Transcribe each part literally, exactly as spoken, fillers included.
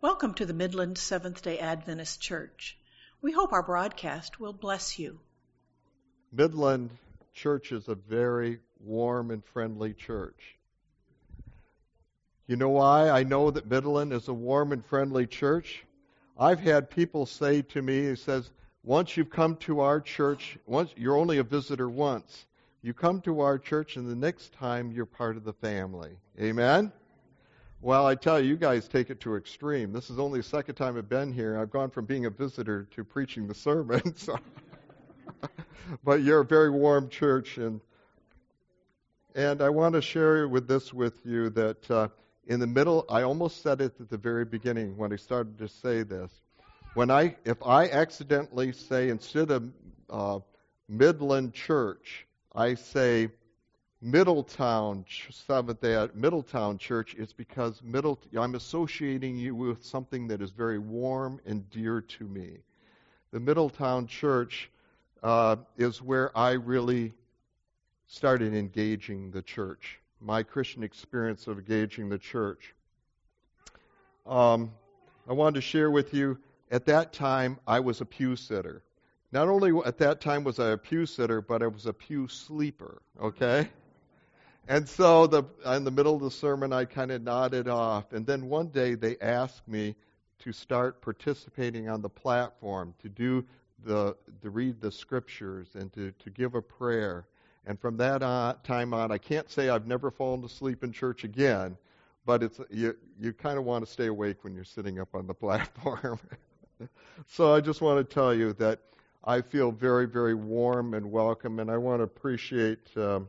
Welcome to the Midland Seventh-day Adventist Church. We hope our broadcast will bless you. Midland Church is a very warm and friendly church. You know why I know that Midland is a warm and friendly church? I've had people say to me, he says, once you've come to our church, once you're only a visitor once. You come to our church and the next time you're part of the family. Amen? Well, I tell you, you guys take it to extreme. This is only the second time I've been here. I've gone from being a visitor to preaching the sermon. So. But you're a very warm church, and and I want to share with this with you that uh, in the middle, I almost said it at the very beginning when I started to say this. When I, if I accidentally say instead of uh, Midland Church, I say Middletown Seventh-day Middletown Church, is because Middle, I'm associating you with something that is very warm and dear to me. The Middletown Church uh, is where I really started engaging the church, my Christian experience of engaging the church. Um, I wanted to share with you, at that time, I was a pew sitter. Not only at that time was I a pew sitter, but I was a pew sleeper, okay? And so the, in the middle of the sermon, I kind of nodded off. And then one day they asked me to start participating on the platform, to do the, to read the scriptures and to, to give a prayer. And from that on, time on, I can't say I've never fallen asleep in church again, but it's you, you kind of want to stay awake when you're sitting up on the platform. So I just want to tell you that I feel very, very warm and welcome, and I want to appreciate um,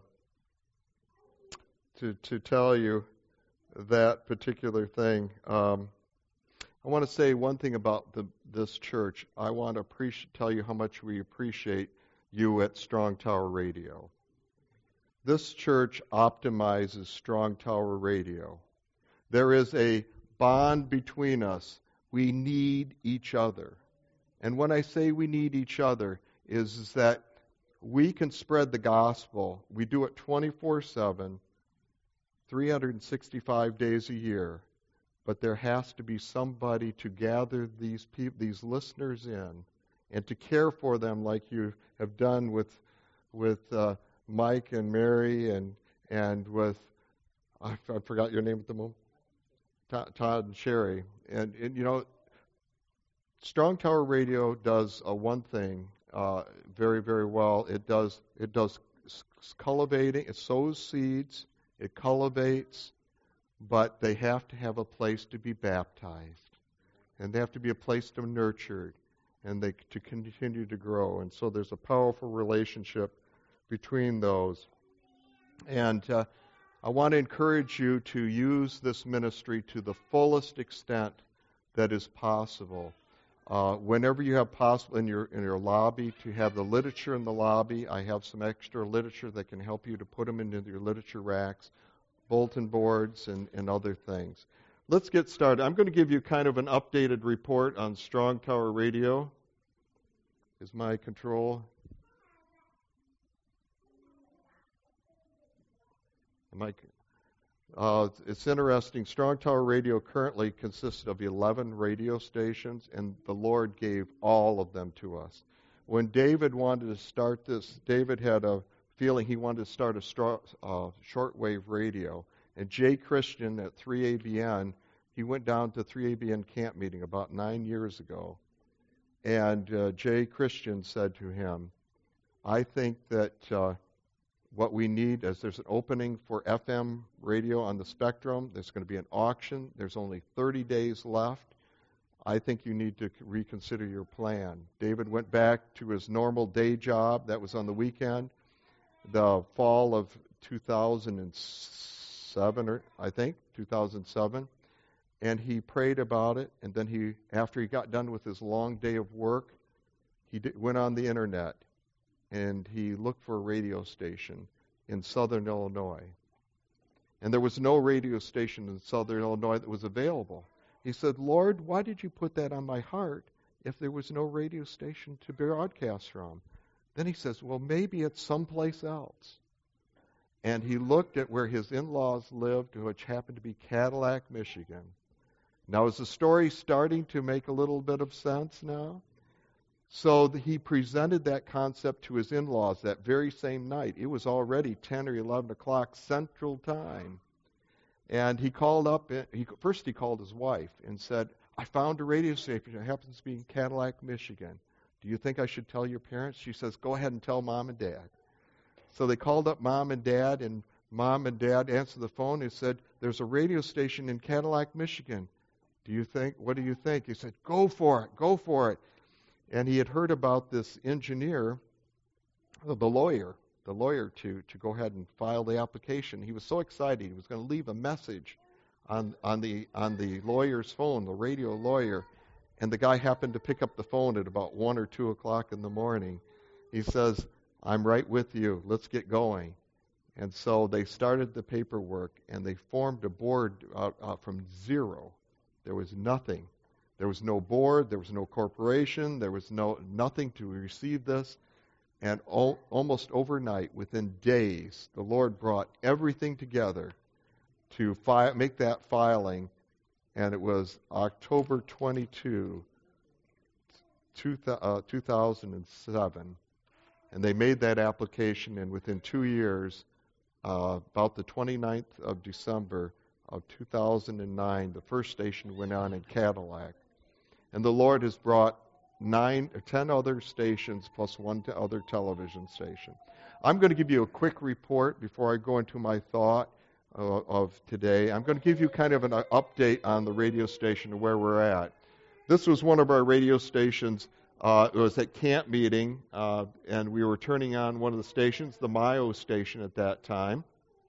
to to tell you that particular thing. Um, I want to say one thing about the, this church. I want to appreciate, tell you how much we appreciate you at Strong Tower Radio. This church optimizes Strong Tower Radio. There is a bond between us. We need each other. And when I say we need each other, is, is that we can spread the gospel. We do it twenty-four seven, three hundred sixty-five days a year. But there has to be somebody to gather these people, these listeners in, and to care for them like you have done with with uh, Mike and Mary and and with I, I forgot your name at the moment, Todd, Todd and Sherry, and, and you know. Strong Tower Radio does uh, one thing uh, very, very well. It does it does cultivating. It sows seeds. It cultivates, but they have to have a place to be baptized, and they have to be a place to be nurtured, and they to continue to grow. And so there's a powerful relationship between those. And uh, I want to encourage you to use this ministry to the fullest extent that is possible. Uh, whenever you have possible in your in your lobby to have the literature in the lobby, I have some extra literature that can help you to put them into your literature racks, bulletin boards, and, and other things. Let's get started. I'm going to give you kind of an updated report on Strong Tower Radio. Is my control? Am I? Uh, it's interesting. Strong Tower Radio currently consists of eleven radio stations, and the Lord gave all of them to us. When David wanted to start this, David had a feeling he wanted to start a straw, uh, shortwave radio. And Jay Christian at three A B N, he went down to three A B N camp meeting about nine years ago. And uh, Jay Christian said to him, I think that uh, what we need is there's an opening for F M radio on the spectrum. There's going to be an auction. There's only thirty days left. I think you need to reconsider your plan. David went back to his normal day job. That was on the weekend. The fall of two thousand seven, or I think, two thousand seven. And he prayed about it. And then he, after he got done with his long day of work, he did, went on the internet. And he looked for a radio station in southern Illinois. And there was no radio station in southern Illinois that was available. He said, Lord, why did you put that on my heart if there was no radio station to broadcast from? Then he says, well, maybe it's someplace else. And he looked at where his in-laws lived, which happened to be Cadillac, Michigan. Now, is the story starting to make a little bit of sense now? So he presented that concept to his in-laws that very same night. It was already ten or eleven o'clock Central Time. And he called up, he, first he called his wife and said, I found a radio station. It happens to be in Cadillac, Michigan. Do you think I should tell your parents? She says, go ahead and tell Mom and Dad. So they called up Mom and Dad, and Mom and Dad answered the phone and said, there's a radio station in Cadillac, Michigan. Do you think, what do you think? He said, go for it, go for it. And he had heard about this engineer, the lawyer, the lawyer to, to go ahead and file the application. He was so excited. He was going to leave a message on, on the on the lawyer's phone, the radio lawyer. And the guy happened to pick up the phone at about one or two o'clock in the morning. He says, I'm right with you. Let's get going. And so they started the paperwork, and they formed a board uh, uh, from zero. There was nothing. There was no board. There was no corporation. There was no nothing to receive this. And o- almost overnight, within days, the Lord brought everything together to fi- make that filing. And it was October twenty-second, two, uh, two thousand seven. And they made that application, and within two years, uh, about the twenty-ninth of December of two thousand nine, the first station went on in Cadillac. And the Lord has brought nine or ten other stations plus one to other television station. I'm going to give you a quick report before I go into my thought uh, of today. I'm going to give you kind of an uh, update on the radio station and where we're at. This was one of our radio stations. Uh, it was at camp meeting, uh, and we were turning on one of the stations, the Mayo station at that time.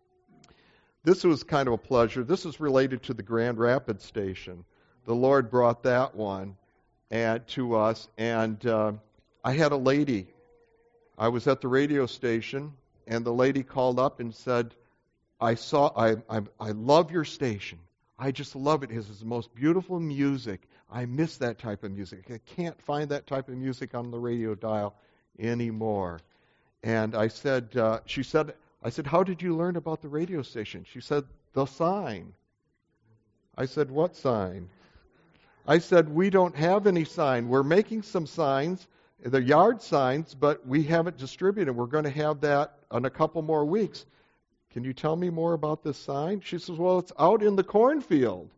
This was kind of a pleasure. This is related to the Grand Rapids station. The Lord brought that one and to us, and uh, I had a lady. I was at the radio station, and the lady called up and said, "I saw, I, I, I love your station. I just love it. It's the most beautiful music. I miss that type of music. I can't find that type of music on the radio dial anymore." And I said, uh, she said, I said, "How did you learn about the radio station?" She said, "The sign." I said, "What sign?" I said, "We don't have any sign. We're making some signs. They're yard signs, but we haven't distributed. We're going to have that in a couple more weeks. Can you tell me more about this sign?" She says, "Well, it's out in the cornfield."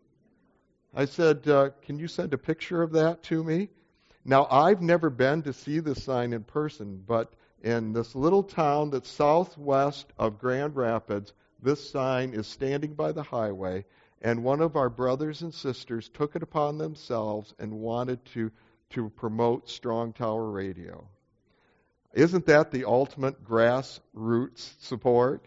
I said, uh, "Can you send a picture of that to me?" Now, I've never been to see this sign in person, but in this little town that's southwest of Grand Rapids, this sign is standing by the highway, and one of our brothers and sisters took it upon themselves and wanted to, to promote Strong Tower Radio. Isn't that the ultimate grassroots support?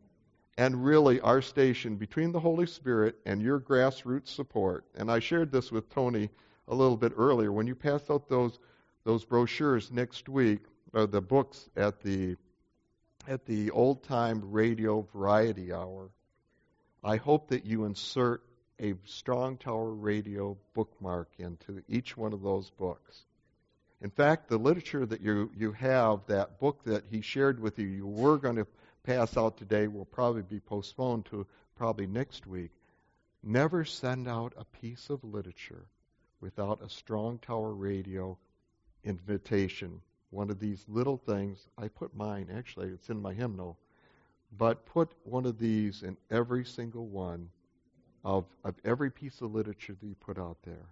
And really, our station, between the Holy Spirit and your grassroots support, and I shared this with Tony a little bit earlier, when you pass out those those brochures next week, or the books at the at the Old Time Radio Variety Hour, I hope that you insert a Strong Tower Radio bookmark into each one of those books. In fact, the literature that you, you have, that book that he shared with you, you were going to pass out today, will probably be postponed to probably next week. Never send out a piece of literature without a Strong Tower Radio invitation. One of these little things, I put mine, actually, it's in my hymnal, but put one of these in every single one of, of every piece of literature that you put out there.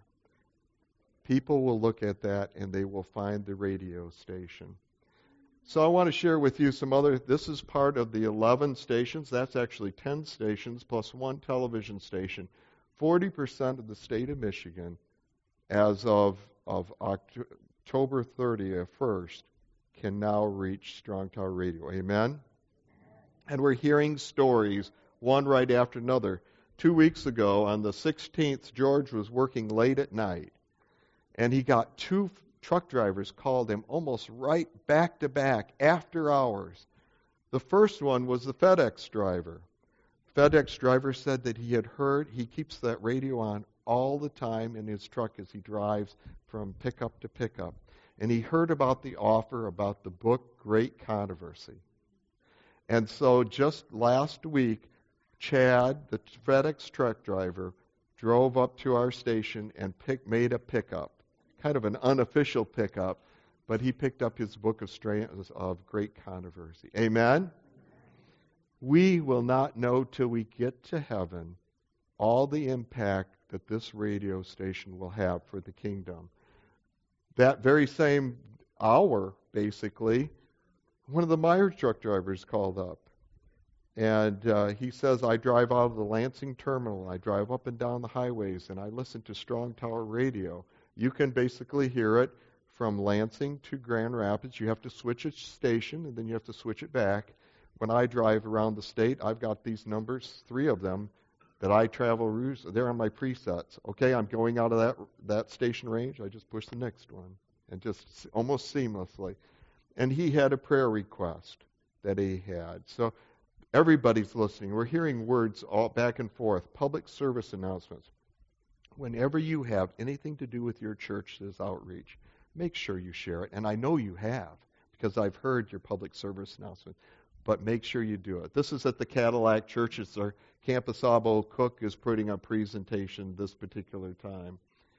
People will look at that and they will find the radio station. So I want to share with you some other, this is part of the eleven stations. That's actually ten stations plus one television station. forty percent of the state of Michigan as of, of October thirtieth, first, can now reach Strong Tower Radio. Amen? And we're hearing stories, one right after another. Two weeks ago, on the sixteenth, George was working late at night, and he got two truck drivers called him almost right back to back after hours. The first one was the FedEx driver. FedEx driver said that he had heard, he keeps that radio on all the time in his truck as he drives from pickup to pickup. And he heard about the offer about the book Great Controversy. And so just last week, Chad, the FedEx truck driver, drove up to our station and pick, made a pickup, kind of an unofficial pickup, but he picked up his book of, Strands of Great Controversy. Amen? We will not know till we get to heaven all the impact that this radio station will have for the kingdom. That very same hour, basically, one of the Meyer truck drivers called up. And uh, he says, I drive out of the Lansing terminal, I drive up and down the highways, and I listen to Strong Tower Radio. You can basically hear it from Lansing to Grand Rapids. You have to switch a station, and then you have to switch it back. When I drive around the state, I've got these numbers, three of them, that I travel routes. They're on my presets. Okay, I'm going out of that that station range. I just push the next one, and just almost seamlessly. And he had a prayer request that he had. So everybody's listening. We're hearing words all back and forth. Public service announcements. Whenever you have anything to do with your church's outreach, make sure you share it. And I know you have, because I've heard your public service announcement. But make sure you do it. This is at the Cadillac Church. It's our Campus Abo Cook is putting a presentation this particular time.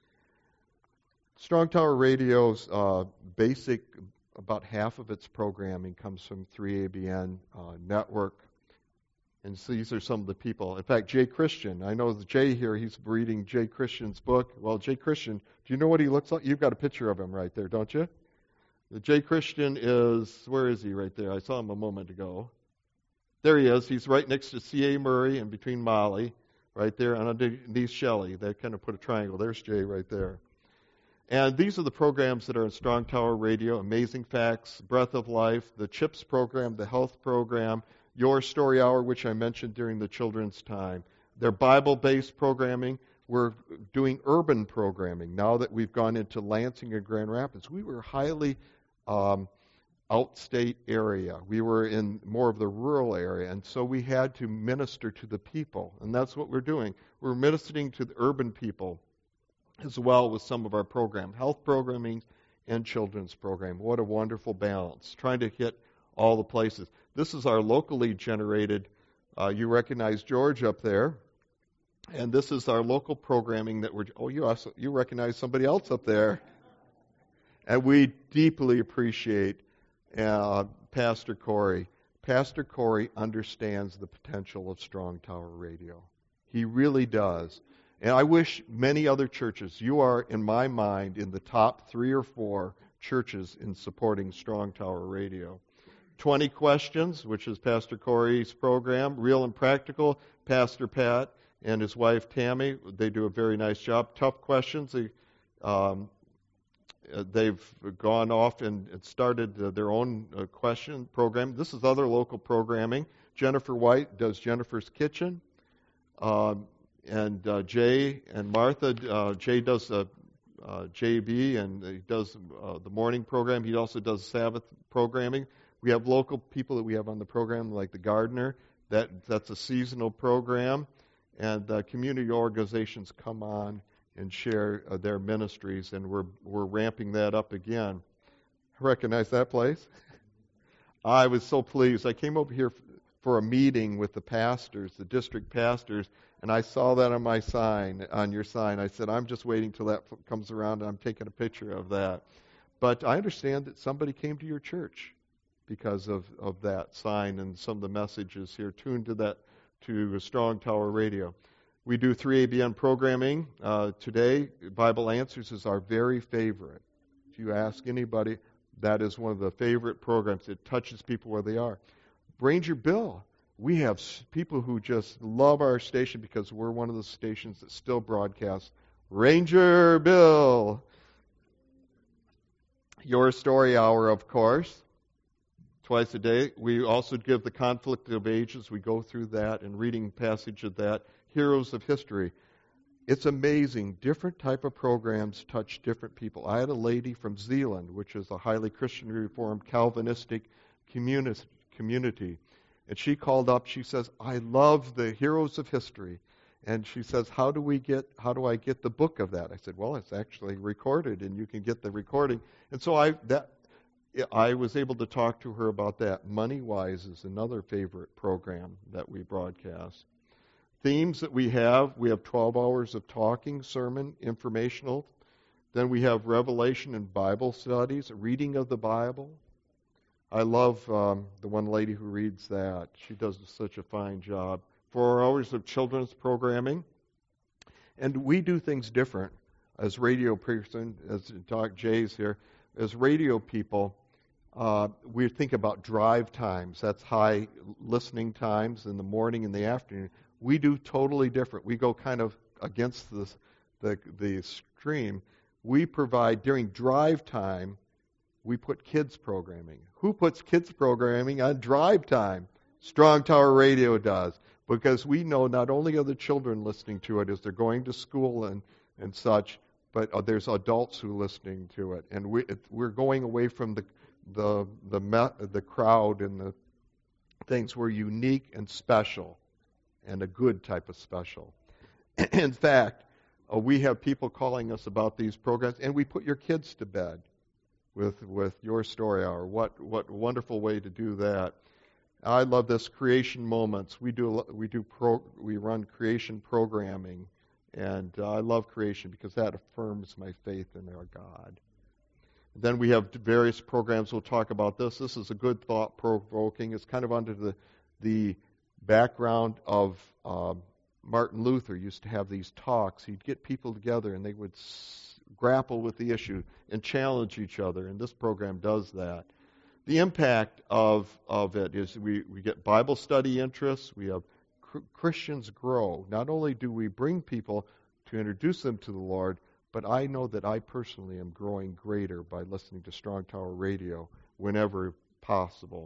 Strong Tower Radio's uh, basic, about half of its programming comes from three A B N uh, network. And so these are some of the people. In fact, Jay Christian, I know the Jay here, he's reading Jay Christian's book. Well, Jay Christian, do you know what he looks like? You've got a picture of him right there, don't you? The Jay Christian is, where is he right there? I saw him a moment ago. There he is. He's right next to C A. Murray and between Molly, right there, and underneath Shelley. They kind of put a triangle. There's Jay right there. And these are the programs that are in Strong Tower Radio: Amazing Facts, Breath of Life, the CHIPS program, the Health program, Your Story Hour, which I mentioned during the children's time. They're Bible-based programming. We're doing urban programming now that we've gone into Lansing and Grand Rapids. We were highly um, outstate area. We were in more of the rural area, and so we had to minister to the people, and that's what we're doing. We're ministering to the urban people as well with some of our program, health programming and children's program. What a wonderful balance, trying to hit all the places. This is our locally generated, uh, you recognize George up there, and this is our local programming that we're, oh, you also, you recognize somebody else up there. And we deeply appreciate uh, Pastor Corey. Pastor Corey understands the potential of Strong Tower Radio. He really does. And I wish many other churches, you are, in my mind, in the top three or four churches in supporting Strong Tower Radio. twenty Questions, which is Pastor Corey's program. Real and Practical, Pastor Pat and his wife Tammy, they do a very nice job. Tough Questions, they, um, they've gone off and started their own uh, question program. This is other local programming. Jennifer White does Jennifer's Kitchen. Um, and uh, Jay and Martha, uh, Jay does uh, uh, J B, and he does uh, the morning program. He also does Sabbath programming. We have local people that we have on the program, like the Gardener. That That's a seasonal program. And uh, community organizations come on and share uh, their ministries, and we're we're ramping that up again. Recognize that place? I was so pleased. I came over here f- for a meeting with the pastors, the district pastors, and I saw that on my sign, on your sign. I said, I'm just waiting till that f- comes around, and I'm taking a picture of that. But I understand that somebody came to your church because of, of that sign and some of the messages here tuned to that, to Strong Tower Radio. We do three A B N programming. Uh, today, Bible Answers is our very favorite. If you ask anybody, that is one of the favorite programs. It touches people where they are. Ranger Bill. We have people who just love our station because we're one of the stations that still broadcasts Ranger Bill. Your Story Hour, of course, twice a day. We also give the Conflict of Ages. We go through that and reading passage of that. Heroes of History. It's amazing. Different type of programs touch different people. I had a lady from Zeeland, which is a highly Christian Reformed Calvinistic communi- community. And she called up, she says, I love the Heroes of History. And she says, how do we get, how do I get the book of that? I said, well, it's actually recorded, and you can get the recording. And so I that I was able to talk to her about that. Money Wise is another favorite program that we broadcast. themes that we have, we have twelve hours of talking, sermon, informational. Then we have revelation and Bible studies, reading of the Bible. I love um, the one lady who reads that. She does such a fine job. Four hours of children's programming. And we do things different as radio person, as Doc Jay's here, as radio people. Uh, we think about drive times. That's high listening times in the morning and the afternoon. We do totally different. We go kind of against the, the, the stream. We provide, during drive time, we put kids programming. Who puts kids programming on drive time? Strong Tower Radio does. Because we know not only are the children listening to it as they're going to school and, and such, but uh, there's adults who are listening to it. And we, it, we're going away from the the the, me- the crowd and the things. We're unique and special, and a good type of special. In fact, uh, we have people calling us about these programs, and we put your kids to bed with with your story hour. What what wonderful way to do that. I love this creation moments. We do we do pro, we run creation programming, and uh, I love creation because that affirms my faith in our God. Then we have various programs. We'll talk about this. This is a good thought provoking. It's kind of under the the background of uh, Martin Luther used to have these talks. He'd get people together and they would s- grapple with the issue and challenge each other. And this program does that. The impact of, of it is we, we get Bible study interests. We have cr- Christians grow. Not only do we bring people to introduce them to the Lord, but I know that I personally am growing greater by listening to Strong Tower Radio whenever possible.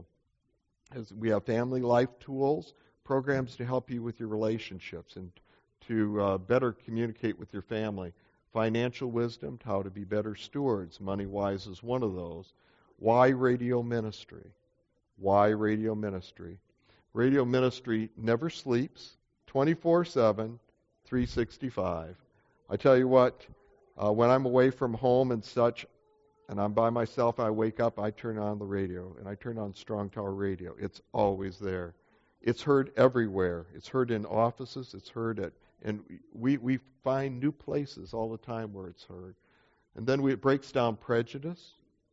As we have family life tools, programs to help you with your relationships and to uh, better communicate with your family. Financial wisdom, how to be better stewards. Money-wise is one of those. Why radio ministry? Why radio ministry? Radio ministry never sleeps, twenty-four seven, three sixty-five. I tell you what, uh, when I'm away from home and such, and I'm by myself, I wake up, I turn on the radio, and I turn on Strong Tower Radio. It's always there. It's heard everywhere. It's heard in offices. It's heard at, and we, we find new places all the time where it's heard. And then we, it breaks down prejudice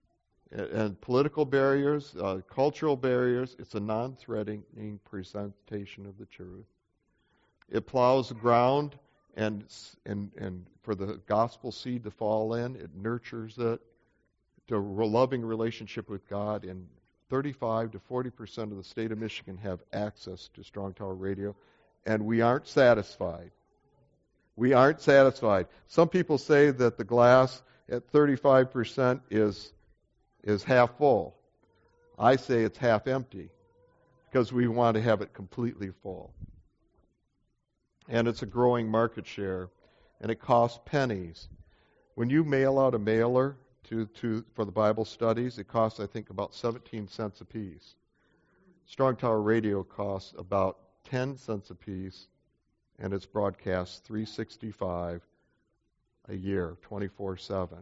and political barriers, uh, cultural barriers. It's a non-threatening presentation of the truth. It plows the ground and and and for the gospel seed to fall in. It nurtures it to a loving relationship with God. And thirty-five to forty percent of the state of Michigan have access to Strong Tower Radio, and we aren't satisfied. We aren't satisfied. Some people say that the glass at thirty-five percent is is half full. I say it's half empty because we want to have it completely full. And it's a growing market share, and it costs pennies. When you mail out a mailer to, to for the Bible studies, it costs, I think, about seventeen cents a piece. Strong Tower Radio costs about ten cents a piece, and it's broadcast three sixty-five a year, twenty-four seven.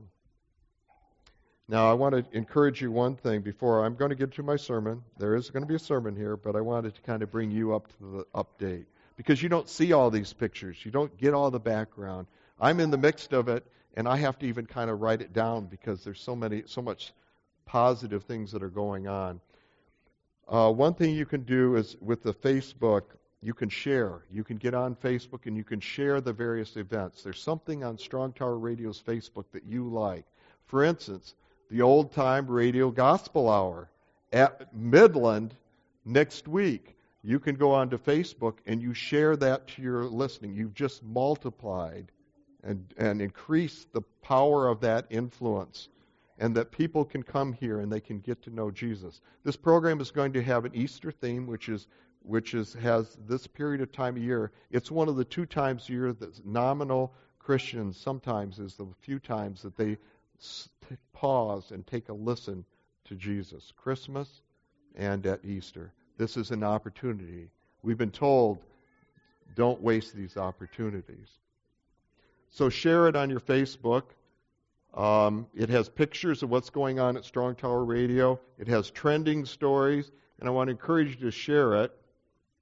Now, I want to encourage you one thing before I'm going to get to my sermon. There is going to be a sermon here, but I wanted to kind of bring you up to the update because you don't see all these pictures. You don't get all the background. I'm in the midst of it, and I have to even kind of write it down because there's so many, so much positive things that are going on. Uh, one thing you can do is with the Facebook, you can share. You can get on Facebook and you can share the various events. There's something on Strong Tower Radio's Facebook that you like. For instance, the Old Time Radio Gospel Hour at Midland next week. You can go onto Facebook and you share that to your listening. You've just multiplied and, and increased the power of that influence, and that people can come here and they can get to know Jesus. This program is going to have an Easter theme, which is which is has this period of time a year. It's one of the two times a year that nominal Christians sometimes is the few times that they pause and take a listen to Jesus. Christmas and at Easter. This is an opportunity. We've been told, don't waste these opportunities. So share it on your Facebook. Um, it has pictures of what's going on at Strong Tower Radio. It has trending stories, and I want to encourage you to share it.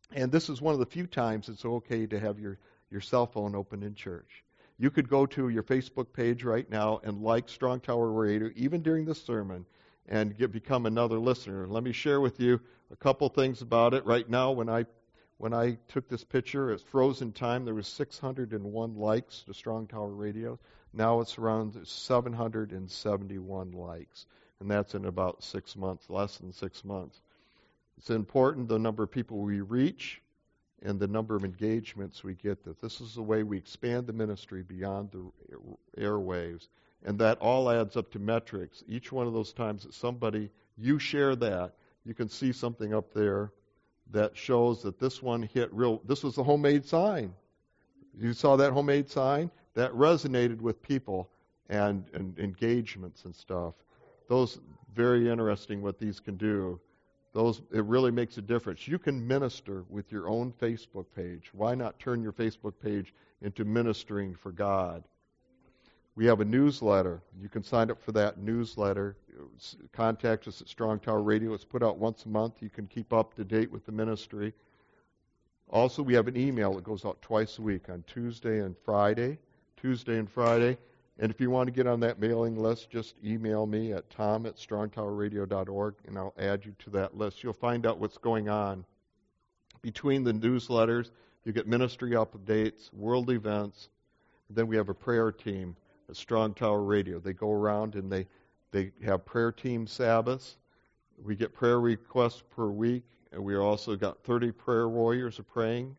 And this is one of the few times it's okay to have your, your cell phone open in church. You could go to your Facebook page right now and like Strong Tower Radio, even during this sermon, and get, become another listener. Let me share with you a couple things about it. Right now, when I when I took this picture, it's frozen time. There was six hundred one likes to Strong Tower Radio. Now it's around seven hundred seventy-one likes, and that's in about six months, less than six months. It's important the number of people we reach and the number of engagements we get. That this is the way we expand the ministry beyond the airwaves, and that all adds up to metrics. Each one of those times that somebody, you share that, you can see something up there that shows that this one hit real. This was a homemade sign. You saw that homemade sign? That resonated with people and, and engagements and stuff. Those, very interesting what these can do. Those, it really makes a difference. You can minister with your own Facebook page. Why not turn your Facebook page into ministering for God? We have a newsletter. You can sign up for that newsletter. Contact us at Strong Tower Radio. It's put out once a month. You can keep up to date with the ministry. Also, we have an email that goes out twice a week on Tuesday and Friday. Tuesday and Friday. And if you want to get on that mailing list, just email me at tom at strong tower radio dot org, and I'll add you to that list. You'll find out what's going on. Between the newsletters, you get ministry updates, world events. Then we have a prayer team at Strong Tower Radio. They go around and they, they have prayer team Sabbaths. We get prayer requests per week, and we also got thirty prayer warriors are praying.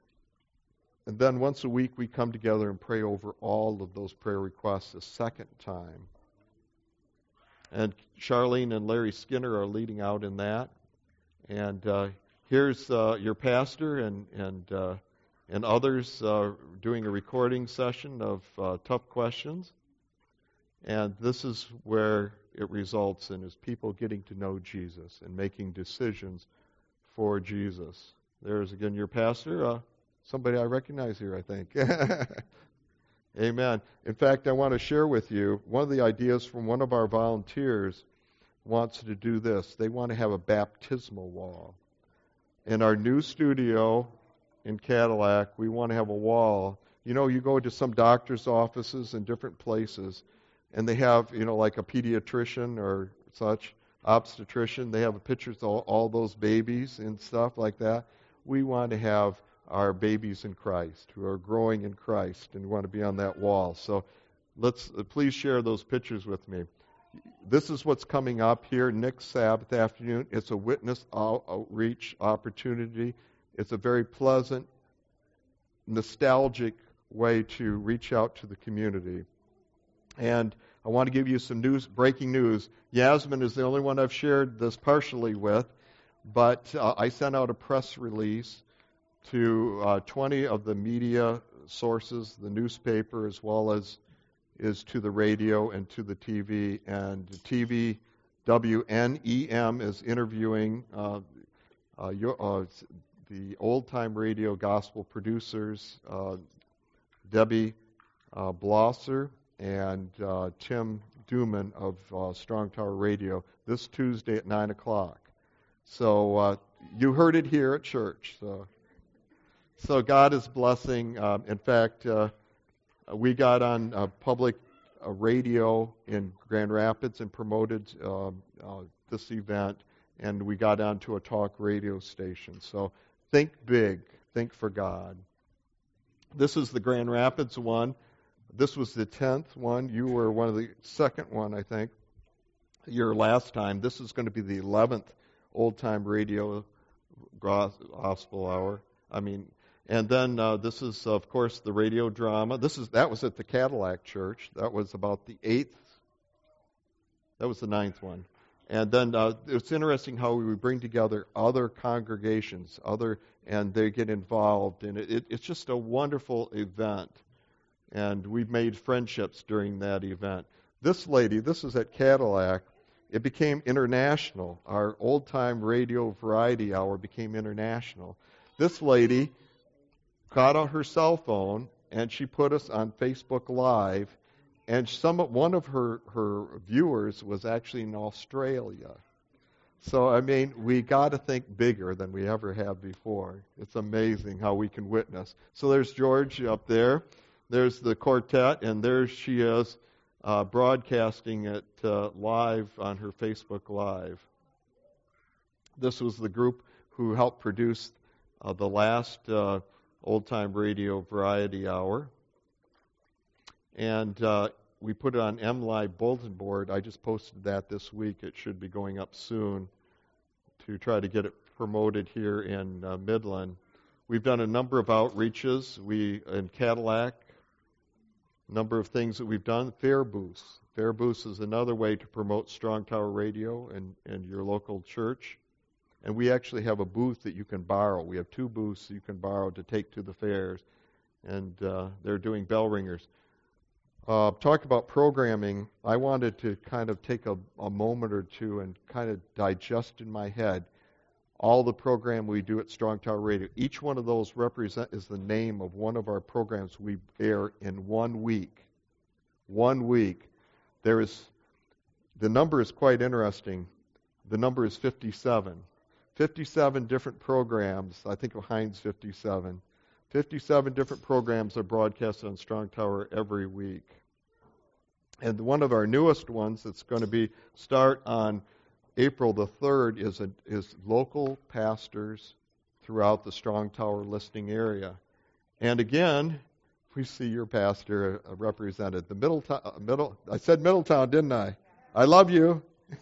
And then once a week we come together and pray over all of those prayer requests a second time. And Charlene and Larry Skinner are leading out in that. And uh, here's uh, your pastor and and uh, and others uh, doing a recording session of uh, tough questions. And this is where it results in is people getting to know Jesus and making decisions for Jesus. There's again your pastor. Uh, Somebody I recognize here, I think. Amen. In fact, I want to share with you one of the ideas from one of our volunteers wants to do this. They want to have a baptismal wall. In our new studio in Cadillac, we want to have a wall. You know, you go to some doctor's offices in different places, and they have, you know, like a pediatrician or such, obstetrician. They have pictures of all, all those babies and stuff like that. We want to have our babies in Christ, who are growing in Christ, and we want to be on that wall. So let's uh, please share those pictures with me. This is what's coming up here next Sabbath afternoon. It's a witness outreach opportunity. It's a very pleasant, nostalgic way to reach out to the community. And I want to give you some news, breaking news. Yasmin is the only one I've shared this partially with, but uh, I sent out a press release to uh, twenty of the media sources, the newspaper, as well as is to the radio and to the T V. And the T V, W N E M, is interviewing uh, uh, your, uh, the old-time radio gospel producers, uh, Debbie uh, Blosser and uh, Tim Duman of uh, Strong Tower Radio, this Tuesday at nine o'clock. So uh, you heard it here at church. So. So God is blessing. Uh, in fact, uh, we got on uh, public uh, radio in Grand Rapids and promoted uh, uh, this event, and we got onto a talk radio station. So think big. Think for God. This is the Grand Rapids one. This was the tenth one. You were one of the second one, I think, your last time. This is going to be the eleventh old-time radio gospel hour. I mean... And then uh, this is, of course, the radio drama. This is that was at the Cadillac Church. That was about the eighth. That was the ninth one. And then uh, it's interesting how we bring together other congregations, other, and they get involved, and it, it, it's just a wonderful event. And we've made friendships during that event. This lady, this is at Cadillac. It became international. Our old-time radio variety hour became international. This lady got on her cell phone, and she put us on Facebook Live, and some one of her, her viewers was actually in Australia. So, I mean, we got to think bigger than we ever have before. It's amazing how we can witness. So there's George up there. There's the quartet, and there she is uh, broadcasting it uh, live on her Facebook Live. This was the group who helped produce uh, the last uh, old-time radio variety hour. And uh, we put it on M-Live bulletin board. I just posted that this week. It should be going up soon to try to get it promoted here in uh, Midland. We've done a number of outreaches. We in Cadillac, a number of things that we've done. Fair booths. Fair booths is another way to promote Strong Tower Radio in, in your local church. And we actually have a booth that you can borrow. We have two booths you can borrow to take to the fairs. And uh, they're doing bell ringers. Uh, talk about programming. I wanted to kind of take a, a moment or two and kind of digest in my head all the program we do at Strong Tower Radio. Each one of those represent is the name of one of our programs we air in one week. One week. There is, the number is quite interesting. The number is fifty-seven. fifty-seven different programs. I think of Heinz fifty-seven. fifty-seven different programs are broadcast on Strong Tower every week. And one of our newest ones that's going to be start on April the third is a, is local pastors throughout the Strong Tower listening area. And again, we see your pastor uh, represented. The Middletown, uh, middle, I said Middletown, didn't I? I love you.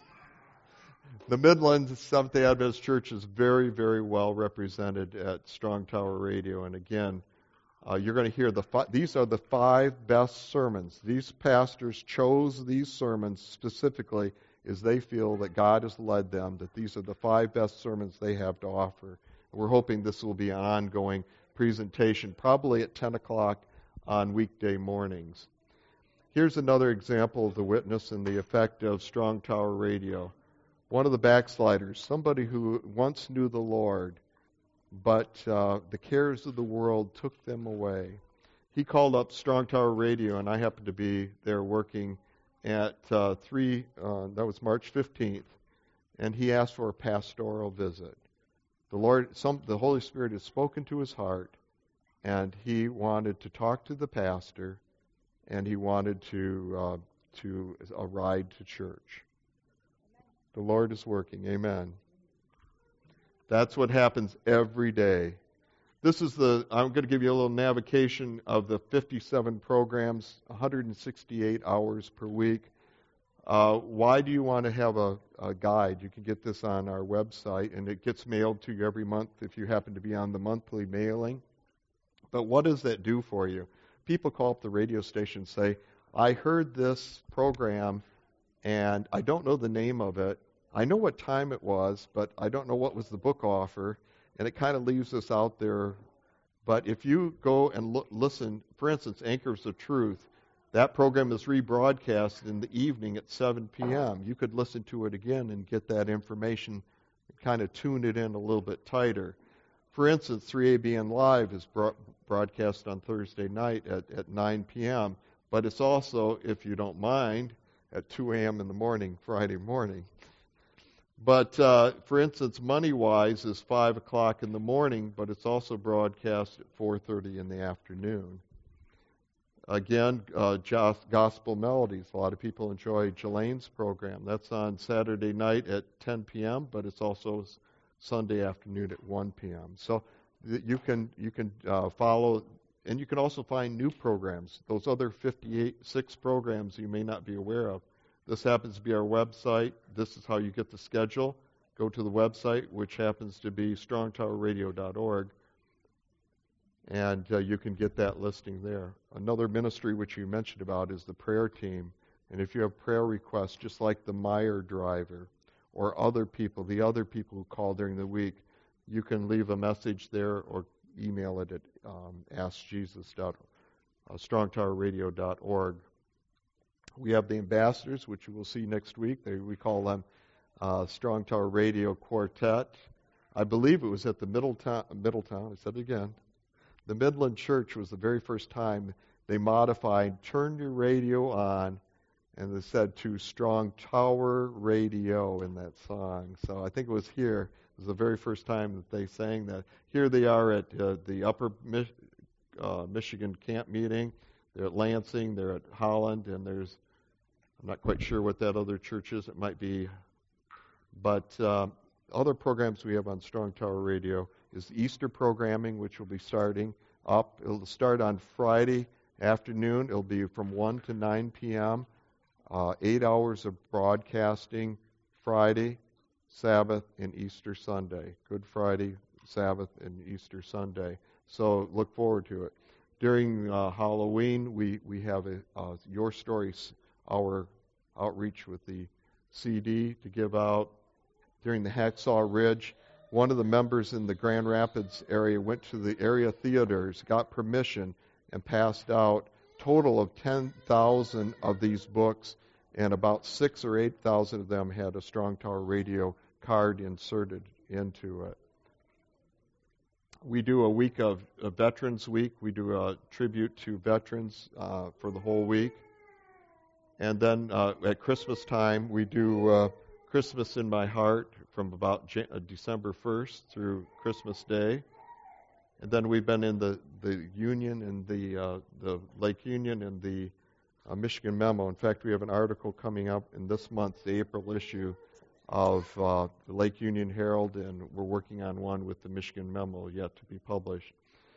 The Midlands Seventh-day Adventist Church is very, very well represented at Strong Tower Radio. And again, uh, you're going to hear the fi- these are the five best sermons. These pastors chose these sermons specifically as they feel that God has led them, that these are the five best sermons they have to offer. And we're hoping this will be an ongoing presentation, probably at ten o'clock on weekday mornings. Here's another example of the witness and the effect of Strong Tower Radio. One of the backsliders, somebody who once knew the Lord, but uh, the cares of the world took them away. He called up Strong Tower Radio, and I happened to be there working at uh, three, uh, that was March fifteenth, and he asked for a pastoral visit. The Lord, some, the Holy Spirit had spoken to his heart, and he wanted to talk to the pastor, and he wanted to uh, to a ride to church. The Lord is working. Amen. That's what happens every day. This is the, I'm going to give you a little navigation of the fifty-seven programs, one hundred sixty-eight hours per week. Uh, why do you want to have a, a guide? You can get this on our website, and it gets mailed to you every month if you happen to be on the monthly mailing. But what does that do for you? People call up the radio station and say, I heard this program, and I don't know the name of it. I know what time it was, but I don't know what was the book offer, and it kind of leaves us out there. But if you go and lo- listen, for instance, Anchors of Truth, that program is rebroadcast in the evening at seven p.m. You could listen to it again and get that information, kind of tune it in a little bit tighter. For instance, three A B N Live is bro- broadcast on Thursday night at, at nine p.m., but it's also, if you don't mind, at two a.m. in the morning, Friday morning. But, uh, for instance, MoneyWise is five o'clock in the morning, but it's also broadcast at four thirty in the afternoon. Again, uh, Gospel Melodies. A lot of people enjoy Jelane's program. That's on Saturday night at ten p.m., but it's also Sunday afternoon at one p.m. So you can you can uh, follow, and you can also find new programs. Those other fifty-six programs you may not be aware of. This happens to be our website. This is how you get the schedule. Go to the website, which happens to be strong tower radio dot org, and uh, you can get that listing there. Another ministry which you mentioned about is the prayer team. And if you have prayer requests, just like the Meyer driver or other people, the other people who call during the week, you can leave a message there or email it at um, ask jesus dot strong tower radio dot org. We have the ambassadors, which you will see next week. They, we call them uh, Strong Tower Radio Quartet. I believe it was at the Middletown, Middletown, I said it again. The Midland Church was the very first time they modified, turn your radio on, And they said to Strong Tower Radio in that song. So I think it was here. It was the very first time that they sang that. Here they are at uh, the Upper Mi- uh, Michigan camp meeting. They're at Lansing. They're at Holland. And there's, I'm not quite sure what that other church is. It might be. But uh, other programs we have on Strong Tower Radio is Easter programming, which will be starting up. It'll start on Friday afternoon. It'll be from one to nine p.m., uh, eight hours of broadcasting Friday, Sabbath, and Easter Sunday. Good Friday, Sabbath, and Easter Sunday. So look forward to it. During uh, Halloween, we, we have a uh, Your Story, our outreach with the C D to give out. During the Hacksaw Ridge, one of the members in the Grand Rapids area went to the area theaters, got permission, and passed out a total of ten thousand of these books, and about six or eight thousand of them had a Strong Tower Radio card inserted into it. We do a week of a Veterans Week. We do a tribute to veterans uh, for the whole week. And then uh, at Christmas time, we do uh, Christmas in My Heart from about Jan- uh, December first through Christmas Day. And then we've been in the, the Union and the uh, the Lake Union and the uh, Michigan Memo. In fact, we have an article coming up in this month's April issue of uh, the Lake Union Herald, and we're working on one with the Michigan Memo yet to be published.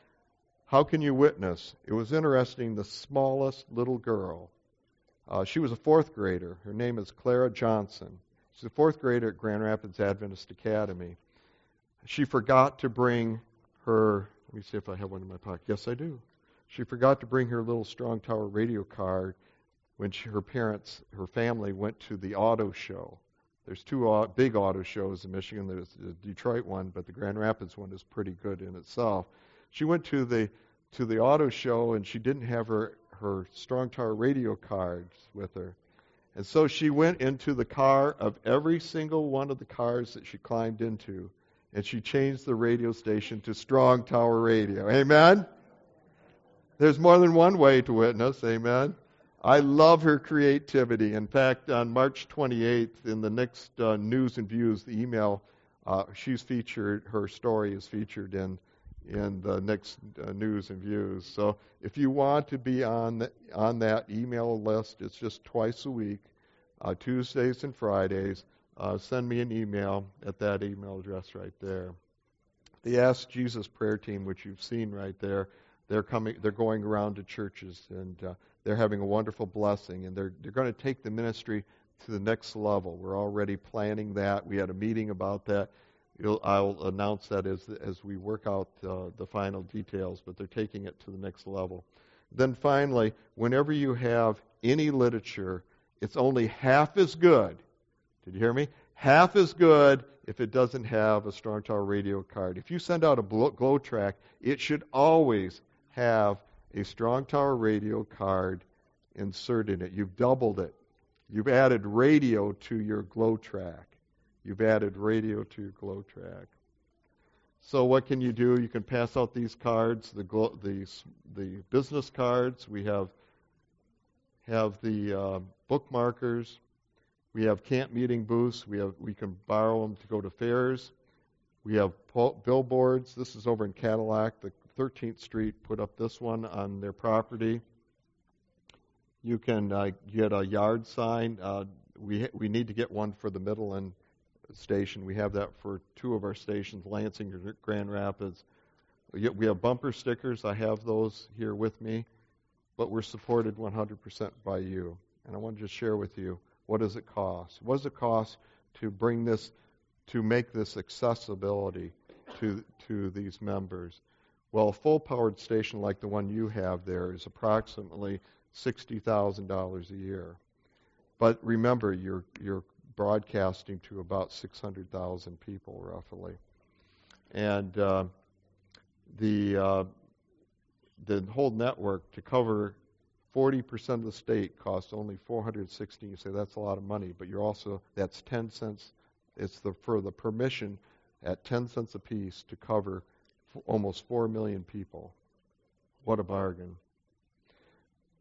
How can you witness? It was interesting, the smallest little girl, uh, she was a fourth grader. Her name is Clara Johnson. She's a fourth grader at Grand Rapids Adventist Academy. She forgot to bring her, let me see if I have one in my pocket. Yes, I do. She forgot to bring her little Strong Tower radio card when she, her parents, her family went to the auto show. There's two au- big auto shows in Michigan. There's the Detroit one, but the Grand Rapids one is pretty good in itself. She went to the to the auto show, and she didn't have her, her Strong Tower radio cards with her. And so she went into the car of every single one of the cars that she climbed into, and she changed the radio station to Strong Tower Radio. Amen? There's more than one way to witness. Amen? I love her creativity. In fact, on March twenty-eighth, in the next uh, News and Views, the email, uh, she's featured, her story is featured in in the next uh, News and Views. So if you want to be on the, on that email list, it's just twice a week, uh, Tuesdays and Fridays. Uh, send me an email at that email address right there. The Ask Jesus prayer team, which you've seen right there, they're coming. They're going around to churches, and uh, they're having a wonderful blessing, and they're they're going to take the ministry to the next level. We're already planning that. We had a meeting about that. You'll, I'll announce that as as we work out uh, the final details, but they're taking it to the next level. Then finally, whenever you have any literature, it's only half as good. Did you hear me? Half as good if it doesn't have a Strong Tower radio card. If you send out a glow track, it should always have a Strong Tower radio card inserted in it. You've doubled it. You've added radio to your glow track. You've added radio to your glow track. So what can you do? You can pass out these cards, the glow, the the business cards. We have have the uh, bookmarkers. We have camp meeting booths. We have we can borrow them to go to fairs. We have po- billboards. This is over in Cadillac. The thirteenth Street put up this one on their property. You can uh, get a yard sign. Uh, we ha- we need to get one for the Midland station. We have that for two of our stations, Lansing and Grand Rapids. We have bumper stickers. I have those here with me, but we're supported one hundred percent by you. And I want to just share with you, what does it cost? What does it cost to bring this, to make this accessibility to to these members? Well, a full-powered station like the one you have there is approximately sixty thousand dollars a year. But remember, you're you're broadcasting to about six hundred thousand people, roughly. And uh, the uh, the whole network to cover forty percent of the state costs only four hundred sixty. You say that's a lot of money, but you're also, that's ten cents. It's the for the permission at ten cents a piece to cover f- almost four million people. What a bargain.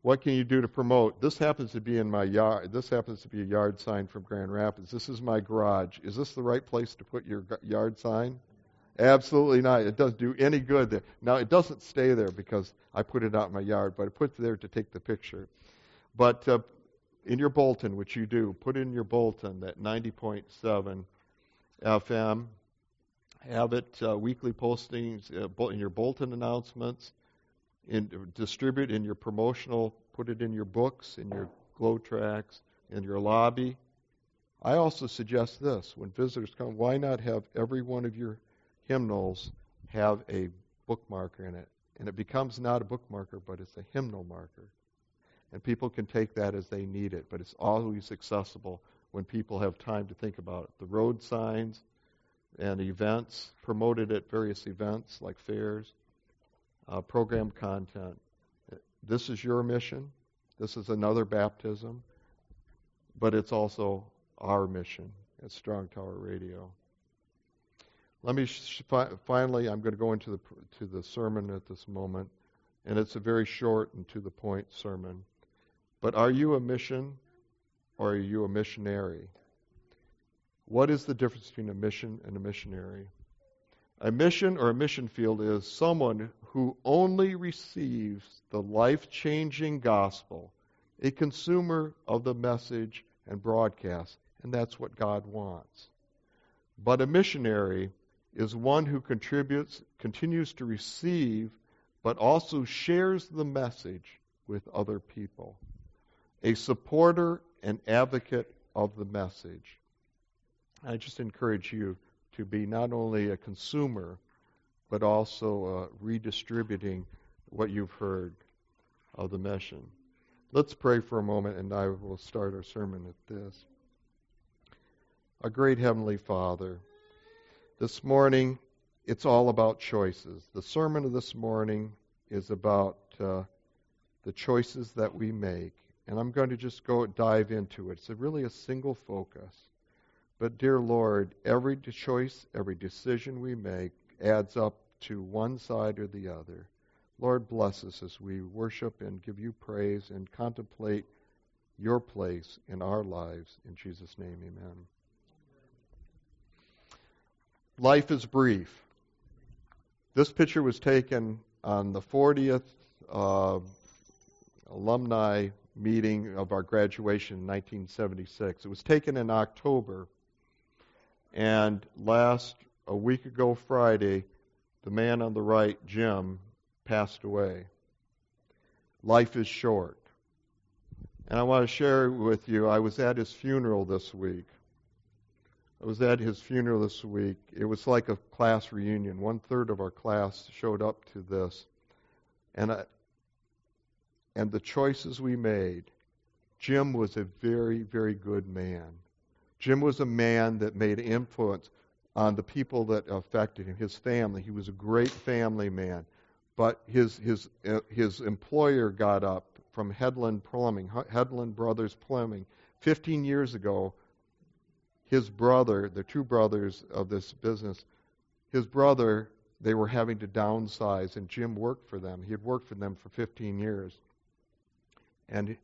What can you do to promote? This happens to be in my yard. This happens to be a yard sign from Grand Rapids. This is my garage. Is this the right place to put your yard sign? Absolutely not. It doesn't do any good there. Now, it doesn't stay there because I put it out in my yard, but I put it there to take the picture. But uh, in your bulletin, which you do, put in your bulletin that ninety point seven F M. Have it uh, weekly postings uh, in your bulletin announcements. In, distribute in your promotional, put it in your books, in your glow tracks, in your lobby. I also suggest this. When visitors come, why not have every one of your hymnals have a bookmarker in it? And it becomes not a bookmarker, but it's a hymnal marker. And people can take that as they need it, but it's always accessible when people have time to think about it. The road signs and events, promoted at various events like fairs, uh, program content. This is your mission. This is another baptism, but it's also our mission at Strong Tower Radio. Let me sh- fi- finally, I'm going to go into the to the sermon at this moment, and it's a very short and to the point sermon. But are you a mission or are you a missionary? What is the difference between a mission and a missionary? A mission or a mission field is someone who only receives the life-changing gospel, a consumer of the message and broadcast, and that's what God wants. But a missionary is one who contributes, continues to receive, but also shares the message with other people. A supporter and advocate of the message. I just encourage you to be not only a consumer, but also uh, redistributing what you've heard of the mission. Let's pray for a moment, and I will start our sermon at this. Our great Heavenly Father, this morning it's all about choices. The sermon of this morning is about uh, the choices that we make, and I'm going to just go dive into it. It's a, really a single focus. But dear Lord, every choice, every decision we make adds up to one side or the other. Lord, bless us as we worship and give you praise and contemplate your place in our lives. In Jesus' name, amen. Life is brief. This picture was taken on the fortieth uh, alumni meeting of our graduation in nineteen seventy-six. It was taken in October. And last, a week ago Friday, the man on the right, Jim, passed away. Life is short. And I want to share with you, I was at his funeral this week. I was at his funeral this week. It was like a class reunion. One third of our class showed up to this. And I, and the choices we made, Jim was a very, very good man. Jim was a man that made influence on the people that affected him, his family. He was a great family man. But his his uh, his employer got up from Headland Plumbing, Headland Brothers Plumbing. Fifteen years ago, his brother, the two brothers of this business, his brother, they were having to downsize, and Jim worked for them. He had worked for them for fifteen years. And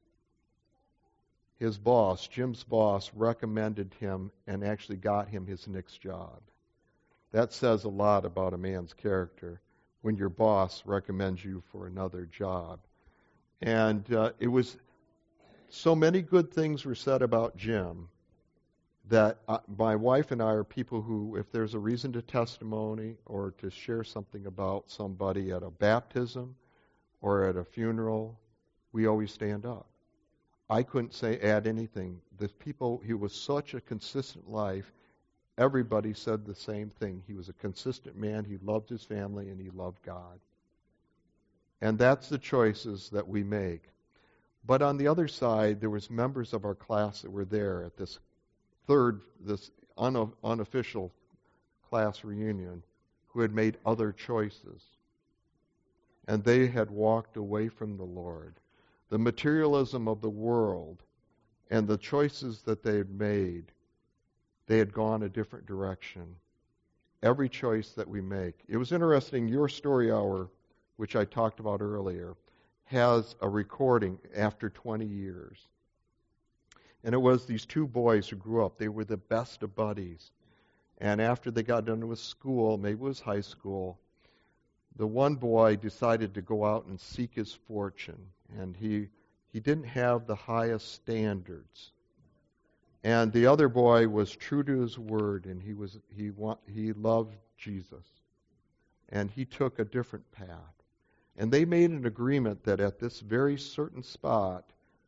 his boss, Jim's boss, recommended him and actually got him his next job. That says a lot about a man's character when your boss recommends you for another job. And uh, it was so many good things were said about Jim that uh, my wife and I are people who, if there's a reason to testimony or to share something about somebody at a baptism or at a funeral, we always stand up. I couldn't say add anything. The people, he was such a consistent life. Everybody said the same thing. He was a consistent man. He loved his family and he loved God. And that's the choices that we make. But on the other side, there was members of our class that were there at this third, this un- unofficial class reunion who had made other choices. And they had walked away from the Lord. The materialism of the world and the choices that they had made, they had gone a different direction. Every choice that we make. It was interesting, your story hour, which I talked about earlier, has a recording after twenty years. And it was these two boys who grew up. They were the best of buddies. And after they got done with school, maybe it was high school, the one boy decided to go out and seek his fortune. And he he didn't have the highest standards. And the other boy was true to his word, and he was he wa- he loved Jesus. And he took a different path. And they made an agreement that at this very certain spot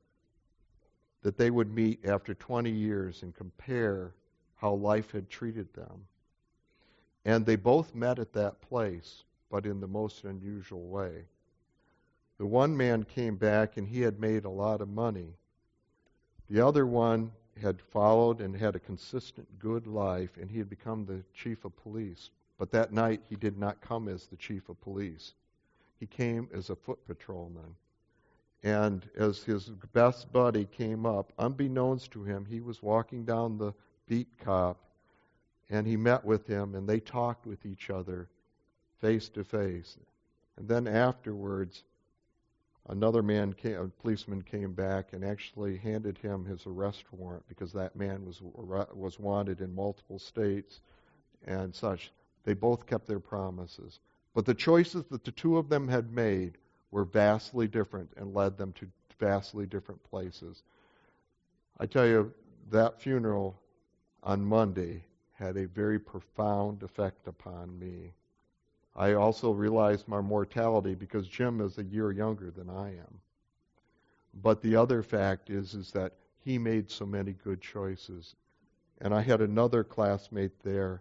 that they would meet after twenty years and compare how life had treated them. And they both met at that place, but in the most unusual way. The one man came back and he had made a lot of money. The other one had followed and had a consistent good life, and he had become the chief of police. But that night he did not come as the chief of police. He came as a foot patrolman. And as his best buddy came up, unbeknownst to him, he was walking down the beat cop, and he met with him, and they talked with each other face to face. And then afterwards, another man, came, a policeman came back and actually handed him his arrest warrant because that man was was wanted in multiple states and such. They both kept their promises. But the choices that the two of them had made were vastly different and led them to vastly different places. I tell you, that funeral on Monday had a very profound effect upon me. I also realized my mortality because Jim is a year younger than I am. But the other fact is, is that he made so many good choices. And I had another classmate there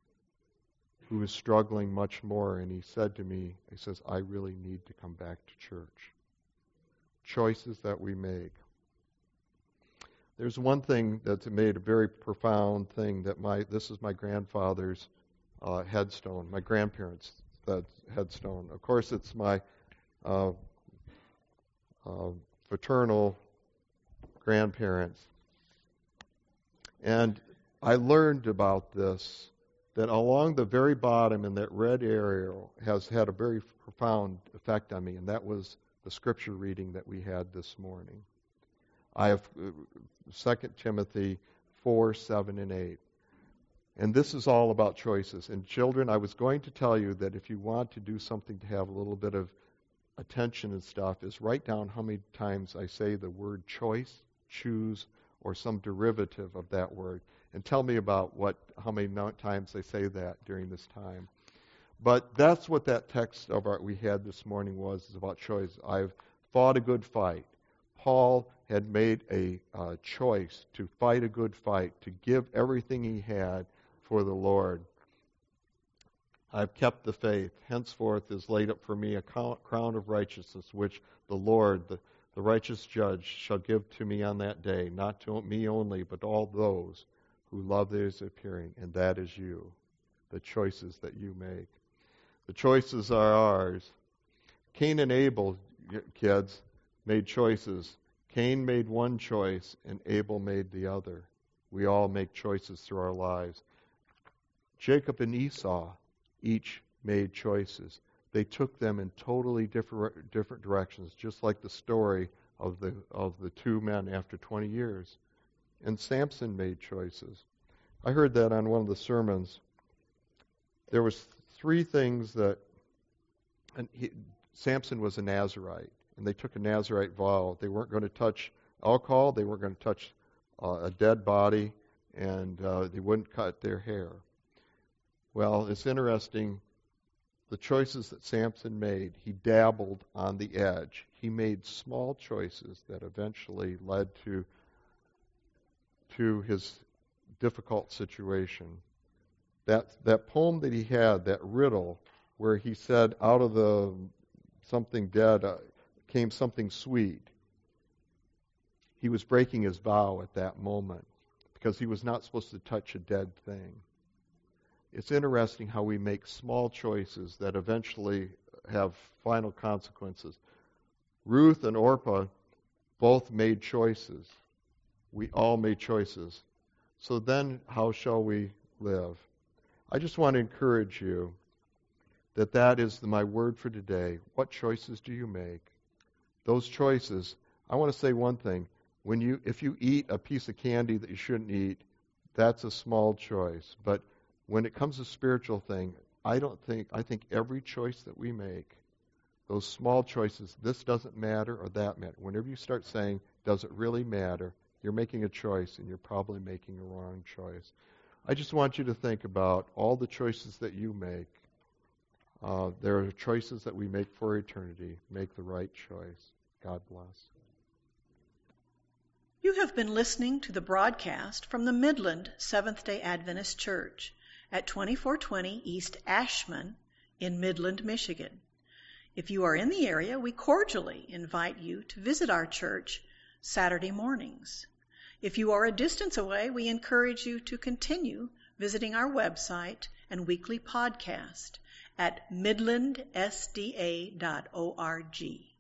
who was struggling much more, and he said to me, he says, I really need to come back to church. Choices that we make. There's one thing that's made a very profound thing that my, this is my grandfather's uh, headstone, my grandparents' that headstone. Of course, it's my uh, uh, fraternal grandparents. And I learned about this, that along the very bottom in that red area has had a very profound effect on me, and that was the scripture reading that we had this morning. I have uh, Second Timothy four, seven, and eight. And this is all about choices. And children, I was going to tell you that if you want to do something to have a little bit of attention and stuff, is write down how many times I say the word choice, choose, or some derivative of that word. And tell me about what how many times I say that during this time. But that's what that text of our we had this morning was, is about choice. I've fought a good fight. Paul had made a uh, choice to fight a good fight, to give everything he had for the Lord. I've kept the faith. Henceforth is laid up for me a crown of righteousness, which the Lord, the, the righteous judge, shall give to me on that day, not to me only, but all those who love his appearing, and that is you, the choices that you make. The choices are ours. Cain and Abel, kids, made choices. Cain made one choice, and Abel made the other. We all make choices through our lives. Jacob and Esau each made choices. They took them in totally different different directions, just like the story of the of the two men after twenty years. And Samson made choices. I heard that on one of the sermons. There was three things that, and he, Samson was a Nazirite, and they took a Nazirite vow. They weren't going to touch alcohol. They weren't going to touch uh, a dead body, and uh, they wouldn't cut their hair. Well, it's interesting, the choices that Samson made, he dabbled on the edge. He made small choices that eventually led to, to his difficult situation. That, that poem that he had, that riddle, where he said, out of the something dead uh, came something sweet. He was breaking his vow at that moment because he was not supposed to touch a dead thing. It's interesting how we make small choices that eventually have final consequences. Ruth and Orpah both made choices. We all made choices. So then, how shall we live? I just want to encourage you that that is my word for today. What choices do you make? those choices, I want to say one thing. When you, if you eat a piece of candy that you shouldn't eat, that's a small choice. But when it comes to spiritual thing, I don't think, I think every choice that we make, those small choices, this doesn't matter or that matter. Whenever you start saying, does it really matter, you're making a choice and you're probably making a wrong choice. I just want you to think about all the choices that you make. Uh, there are choices that we make for eternity. Make the right choice. God bless. You have been listening to the broadcast from the Midland Seventh-day Adventist Church at twenty-four twenty East Ashman in Midland, Michigan. If you are in the area, we cordially invite you to visit our church Saturday mornings. If you are a distance away, we encourage you to continue visiting our website and weekly podcast at midland s d a dot org.